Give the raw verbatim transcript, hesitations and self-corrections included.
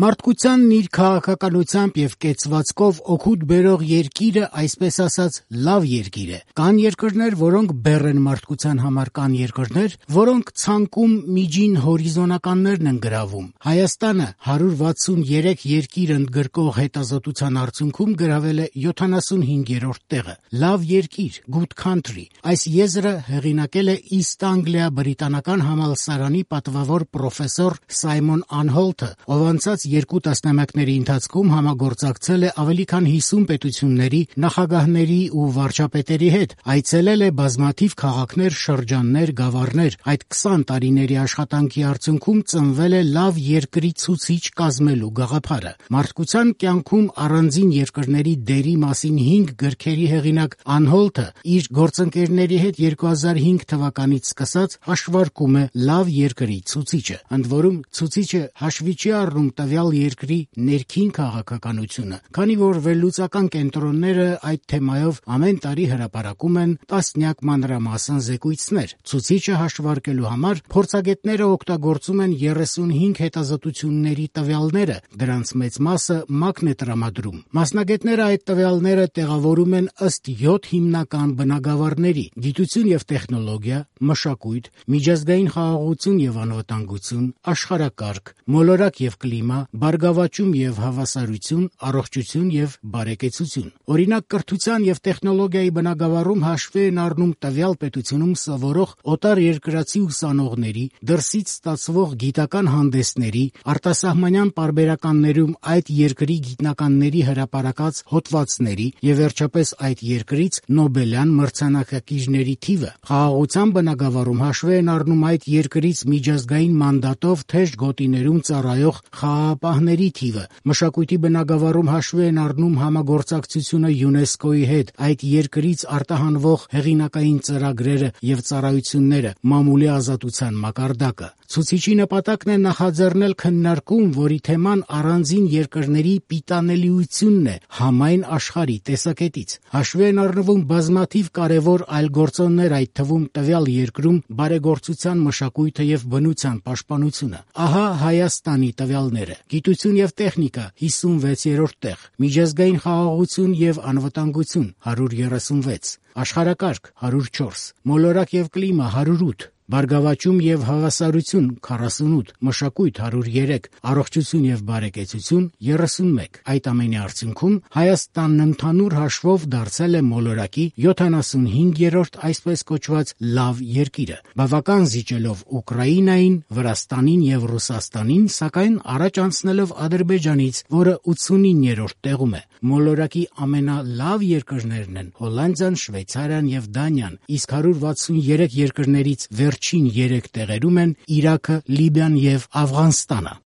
Մարդկությանն իր քաղաքականությամբ եւ կեցվածքով օգուտ բերող երկիրը, այսպես ասած, լավ երկիր է։ Կան երկրներ, որոնք բեռ են մարդկության համար, կան երկրներ, որոնք ցանկում միջին հորիզոնականներն են գրավում։ Հայաստանը հարյուր վաթսուններեք երկիր ընդգրկող հետազոտության արդյունքում գրավել է յոթանասունհինգերորդ տեղը։ Լավ երկիր, good country։ Այս եզրը հեղինակել է East Anglia բրիտանական համալսարանի պատվավոր պրոֆեսոր Սայմոն Անհոլթը, ով անցած երկու տասնամյակների ընթացքում համագործակցել է ավելի քան հիսուն պետությունների նախագահների ու վարչապետերի հետ, այցելել է բազմաթիվ քաղաքներ, շրջաններ, գավառներ։ Այդ քսան տարիների աշխատանքի արդյունքում ծնվել է լավ երկրի ցուցիչ կազմելու գաղափարը։ Մարդկության կյանքում առանձին երկրների դերի մասին հինգ գրքերի հեղինակ Անհոլթը իր գործընկերների հետ երկու հազար հինգ թվականից սկսած հաշվարկում է լավ երկրի ցուցիչը։ Ընդ որում ցուցիչը հաշվի չի առնում տվյալ երկրի ներքին քաղաքականությունը, քանի որ վերլուծական կենտրոնները այդ թեմայով ամեն տարի հրապարակում են տասնյակ մանրամասն զեկույցներ։ Ցուցիչը հաշվարկելու համար փորձագետները օգտագործում են երեսունհինգ հետազոտությունների տվյալները, դրանց մեծ մասը ՄԱԿ-ն է տրամադրում։ Մասնագետները այդ տվյալները տեղավորում են ըստ յոթ հիմնական բնագավառների՝ գիտություն եւ տեխնոլոգիա, մշակույթ, միջազգային խաղաղություն եւ անվտանգություն, աշխարհակարգ, մոլորակ եւ կլիմա, բարգավաճում եւ հավասարություն, առողջություն եւ բարեկեցություն։ Օրինակ, կրթության եւ տեխնոլոգիայի բնագավառում հաշվի են առնում տվյալ պետությունում սովորող օտար երկրացի ուսանողների, դրսից ստացվող գիտական հանդեսների, արտասահմանյան պարբերականներում այդ երկրի գիտնականների հրապարակած հոդվածների եւ վերջապես այդ երկրից Նոբելյան մրցանակակիրների թիվը։ Խաղաղության բնագավառում հաշվի են առնում այդ երկրից միջազգային մանդատով թեժ գոտիներում ծառայող խաղաղապահների թիվը։ Մշակույթի բնագավառում հաշվի են առնում համագործակցությունը ՅՈՒՆԵՍԿՕ-ի հետ, այդ երկրից արտահանվող հեղինակային ծրագրերը եւ ծառայությունները, մամուլի ազատության մակարդակը։ Ցուցիչի նպատակն է նախաձեռնել քննարկում, որի թեման առանձին երկրների պիտանելիությունն է համայն աշխարհի տեսակետից։ Հաշվի են առնվում բազմաթիվ կարևոր այլ գործոններ, այդ թվում տվյալ երկրում բարեգործության մշակույթը եւ բնության պաշտպանությունը։ Ահա Հայաստանի տվյալները. գիտություն եւ տեխնիկա հիսունվեցերորդ տեղ, միջազգային խաղաղություն եւ անվտանգություն հարյուր երեսունվեց, աշխարհակարգ հարյուր չորս, մոլորակ եւ կլիմա հարյուր ութ, բարգավաճում եւ հավասարություն քառասունութ, մշակույթ հարյուր երեք, առողջություն եւ բարեկեցություն երեսունմեկ։ Այդ ամենի արդյունքում Հայաստանն ընդհանուր հաշվով դարձել է մոլորակի յոթանասունհինգերորդ այսպես կոչված լավ երկիրը, բավական զիջելով Ուկրաինային, Վրաստանին եւ Ռուսաստանին, սակայն առաջ անցնելով Ադրբեջանից, որը ութսունիններորդ տեղում է։ Մոլորակի ամենալավ երկրներն են Հոլանդիան, Շվեյցարիան եւ Դանիան, իսկ հարյուր վաթսուներեք երկրներից վերջին երեք տեղերում են Իրաքը, Լիբիան եւ Աֆղանստանը։